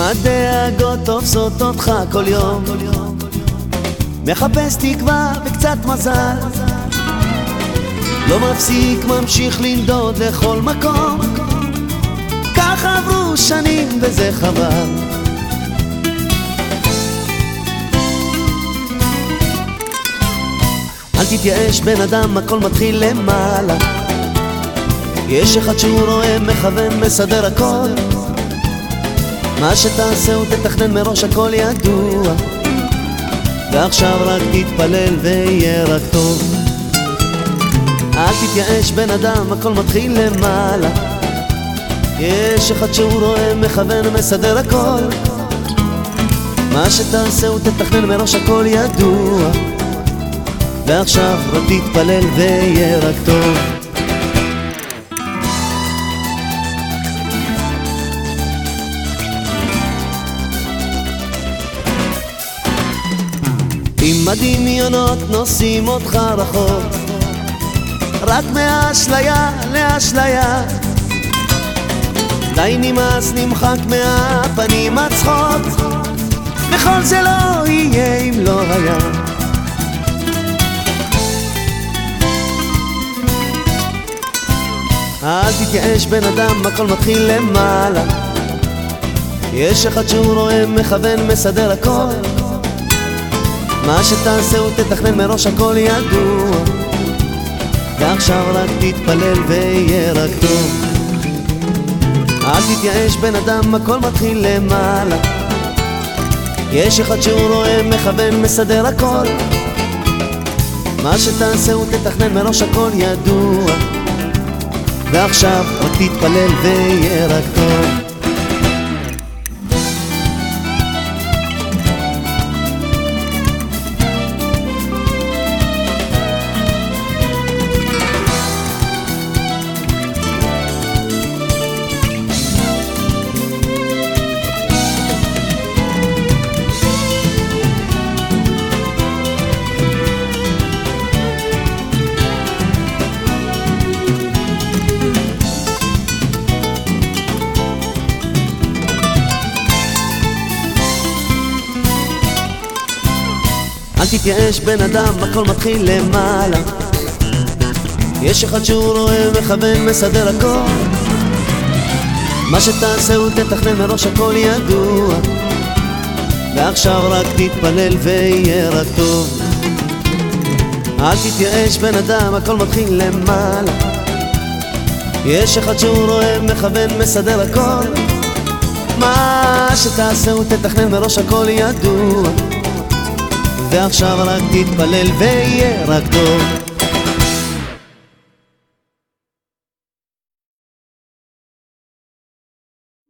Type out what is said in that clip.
הדאגות תופסות אותך כל יום, מחפש תקווה וקצת מזל, לא מפסיק, ממשיך לנדוד לכל מקום. כך עברו שנים וזה חבל. אל תתייאש בן אדם, הכל מתחיל למעלה. יש אחד שהוא רואה, מכוון, מסדר הכל. מה שתעשה הוא תתכנן מראש, הכל ידוע. ועכשיו רק תתפלל ויהיה רק טוב. אל תתייאש בן אדם, הכל מתחיל למעלה. יש אחד שהוא רואה, מכוון, מסדר הכל. מה שתעשה הוא תתכנן מראש, הכל ידוע. ועכשיו רק תתפלל ויהיה רק טוב. עם הדמיונות נוסעים אותך רחוק, רק מהאשליה לאשליה. די נמאס, נמחק מהפנים הצחוק, וכל זה לא יהיה אם לא היה. אל תתייאש בן אדם, הכל מתחיל למעלה. יש אחד שהוא רואה, מכוון, מסדר הכל. מה שתעשה הוא תתכנן מראש, הכל ידוע. ועכשיו רק תתפלל ויהיה רק טוב. אל תתייאש בן אדם, הכל מתחיל למעלה. יש אחד שהוא רואה, מכוון, מסדר הכל. מה שתעשה הוא תתכנן מראש, הכל ידוע. ועכשיו רק תתפלל ויהיה רק טוב. אל תתייאש בן אדם, הכל מתחיל למעלה. יש אחד שהוא רואה, מכוון, מסדר הכל. מה שתעשה הוא תתכנן מראש, הכל ידוע. ועכשיו רק תתפלל ויהיה רק טוב. אל תתייאש בן אדם, הכל מתחיל למעלה. יש אחד שהוא רואה, מכוון, מסדר הכל. מה שתעשה הוא תתכנן מראש, הכל ידוע. ועכשיו רק תתפלל ויהיה רק טוב.